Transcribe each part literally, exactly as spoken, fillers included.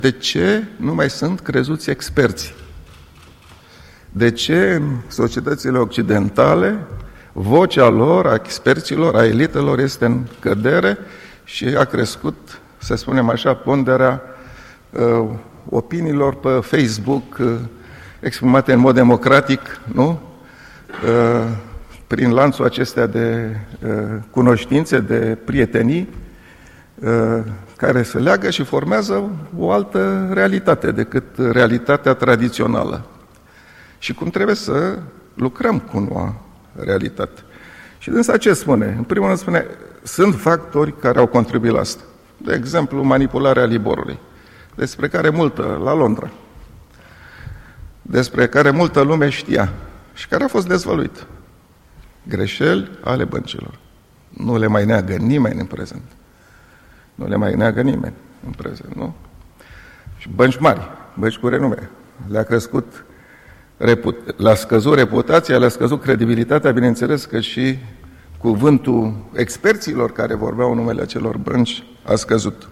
De ce nu mai sunt crezuți experți? De ce în societățile occidentale vocea lor, a experților, a elitelor este în cădere și a crescut, să spunem așa, ponderea uh, opiniilor pe Facebook uh, exprimate în mod democratic, nu? Uh, prin lanțul acestea de uh, cunoștințe, de prietenii, uh, care se leagă și formează o altă realitate decât realitatea tradițională. Și cum trebuie să lucrăm cu noua realitate. Și dânsa ce spune? În primul rând spune, sunt factori care au contribuit la asta. De exemplu, manipularea Liborului, despre care multă, la Londra, despre care multă lume știa și care a fost dezvăluit. Greșeli ale băncilor. Nu le mai neagă nimeni în prezent. Nu le mai neagă nimeni în prezent, nu? Și bănci mari, bănci cu renume. Le-a crescut, le-a scăzut reputația, le-a scăzut credibilitatea, bineînțeles că și cuvântul experților care vorbeau în numele acelor bănci a scăzut.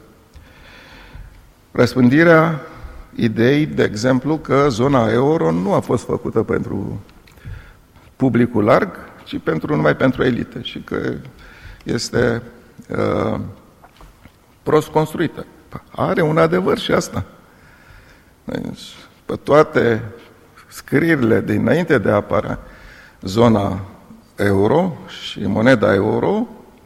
Răspândirea ideii, de exemplu, că zona euro nu a fost făcută pentru publicul larg, ci pentru, numai pentru elite și că este uh, prost construită. Are un adevăr și asta. Deci, pe toate scrierile dinainte de a apărea zona euro și moneda euro,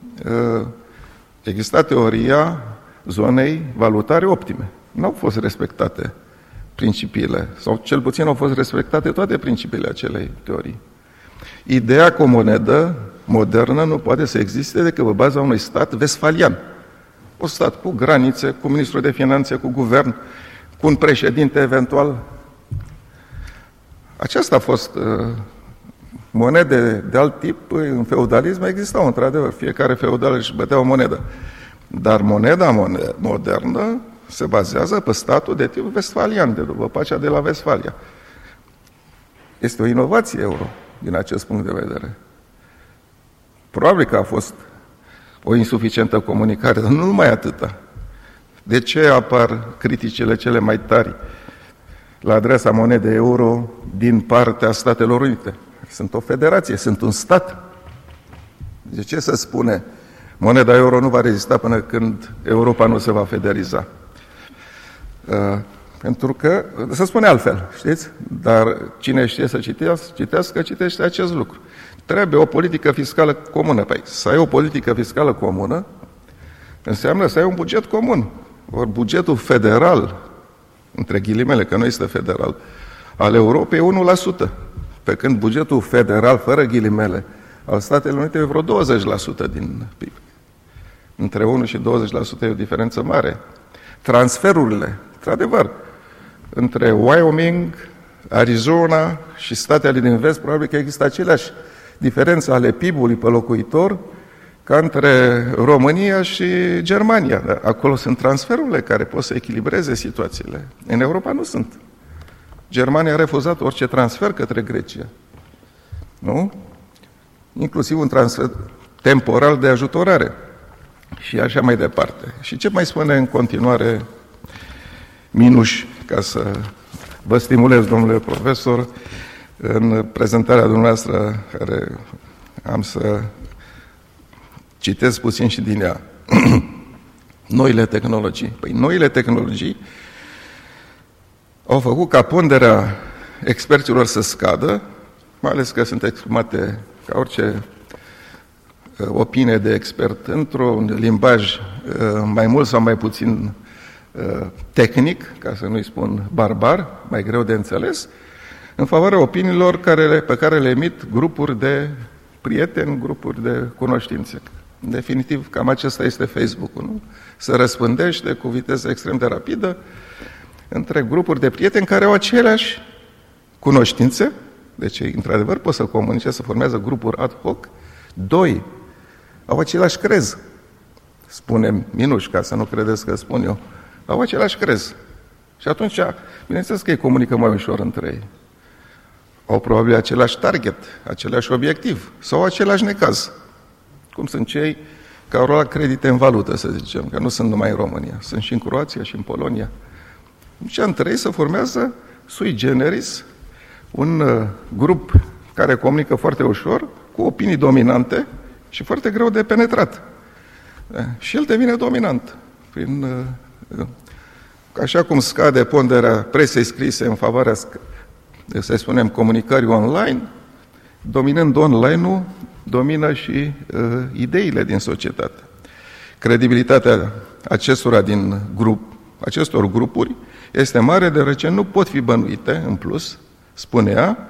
exista teoria zonei valutare optime. Nu au fost respectate principiile, sau cel puțin au fost respectate toate principiile acelei teorii. Ideea că o monedă modernă nu poate să existe decât pe baza unui stat vestfalian. Un stat cu granițe, cu ministrul de finanțe, cu guvern, cu un președinte eventual. Aceasta a fost uh, monede de alt tip. În feudalism existau, într-adevăr, fiecare feudal își bătea o monedă. Dar moneda modernă se bazează pe statul de tip vestfalian, de după pacea de la Vestfalia. Este o inovație euro, din acest punct de vedere. Probabil că a fost o insuficientă comunicare, dar nu numai atâta. De ce apar criticile cele mai tari la adresa monedei euro din partea Statelor Unite? Sunt o federație, sunt un stat. De ce se spune moneda euro nu va rezista până când Europa nu se va federiza? Uh, pentru că, se spune altfel, știți? Dar cine știe să citească, citească, citește acest lucru. Trebuie o politică fiscală comună. Păi, să ai o politică fiscală comună înseamnă să ai un buget comun. Ori bugetul federal, între ghilimele, că nu este federal, al Europei e unu la sută. Pe când bugetul federal, fără ghilimele, al Statelor Unite e vreo douăzeci la sută din P I B. Între unu și douăzeci la sută e o diferență mare. Transferurile, într-adevăr, între Wyoming, Arizona și statele din vest, probabil că există aceleași diferențe ale P I B-ului pe locuitor ca între România și Germania. Dar acolo sunt transferurile care pot să echilibreze situațiile. În Europa nu sunt. Germania a refuzat orice transfer către Grecia. Nu? Inclusiv un transfer temporal de ajutorare. Și așa mai departe. Și ce mai spune în continuare Minuș, ca să vă stimulez, domnule profesor, în prezentarea dumneavoastră, care am să citesc puțin și din ea. Noile tehnologii. Păi noile tehnologii au făcut ca ponderea experților să scadă, mai ales că sunt exprimate ca orice opinie de expert într-un limbaj mai mult sau mai puțin tehnic, ca să nu-i spun barbar, mai greu de înțeles, în favoarea opiniilor care, pe care le emit grupuri de prieteni, grupuri de cunoștințe. În definitiv, cam acesta este Facebook-ul, nu? Se răspândește cu viteză extrem de rapidă între grupuri de prieteni care au aceleași cunoștințe, deci, într-adevăr, pot să comunice, să formează grupuri ad hoc. Doi, au același crez. Spune Minuș, ca să nu credeți că spun eu. Au același crez. Și atunci, bineînțeles că ei comunică mai ușor între ei. Au probabil același target, același obiectiv sau același necaz. Cum sunt cei care au luat credite în valută, să zicem, că nu sunt numai în România. Sunt și în Croația și în Polonia. Și în trei se formează sui generis un uh, grup care comunică foarte ușor, cu opinii dominante și foarte greu de penetrat. Și el devine dominant. Prin, uh, așa cum scade ponderea presei scrise în favoarea, să spunem, comunicării online, dominând online-ul, domină și uh, ideile din societate. Credibilitatea acestora din grup, acestor grupuri este mare, deoarece nu pot fi bănuite, în plus, spune ea,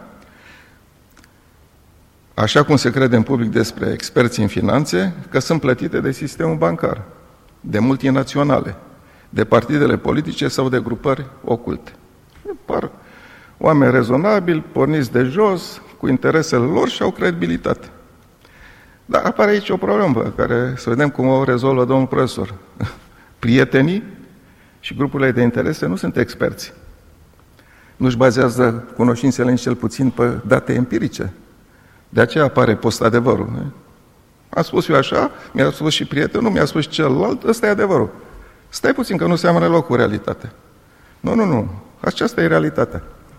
așa cum se crede în public despre experții în finanțe, că sunt plătite de sistemul bancar, de multinaționale, de partidele politice sau de grupări oculte. Par oameni rezonabili, porniți de jos, cu interesele lor și au credibilitate. Dar apare aici o problemă, care să vedem cum o rezolvă domnul profesor. Prietenii și grupurile de interese nu sunt experți. Nu-și bazează cunoștințele nici cel puțin pe date empirice. De aceea apare post-adevărul. Ne? Am spus eu așa, mi-a spus și prietenul, mi-a spus celălalt, ăsta e adevărul. Stai puțin că nu seamănă loc cu realitatea. Nu, nu, nu. Aceasta e realitatea.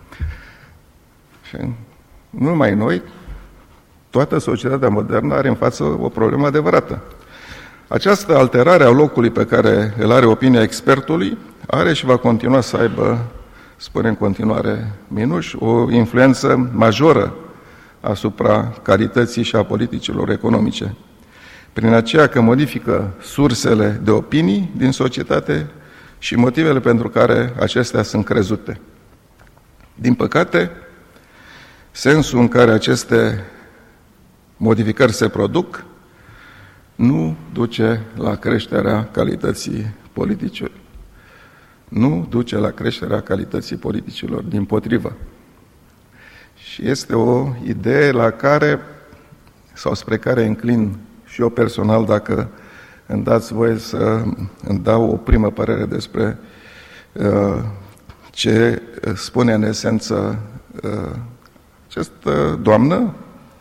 Și nu numai noi, toată societatea modernă are în față o problemă adevărată. Această alterare a locului pe care îl are opinia expertului are și va continua să aibă, spune în continuare Minuș, o influență majoră asupra calității și a politicilor economice. Prin aceea că modifică sursele de opinii din societate și motivele pentru care acestea sunt crezute. Din păcate, sensul în care aceste modificări se produc nu duce la creșterea calității politicilor. Nu duce la creșterea calității politicilor, dimpotrivă. Și este o idee la care, sau spre care înclin și eu personal, dacă îmi dați voie să îmi dau o primă părere despre uh, ce spune în esență uh, această doamnă,